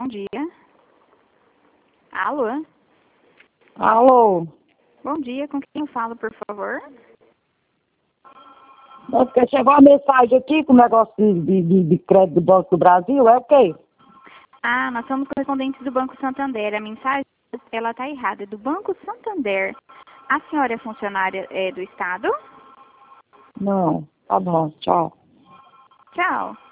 Bom dia. Alô? Alô? Bom dia, com quem eu falo, por favor? É porque chegou a mensagem aqui com o negócio de crédito do Banco do Brasil, é o quê? Ah, nós somos correspondentes do Banco Santander. A mensagem, ela tá errada, é do Banco Santander. A senhora é funcionária do Estado? Não, tá bom, tchau. Tchau.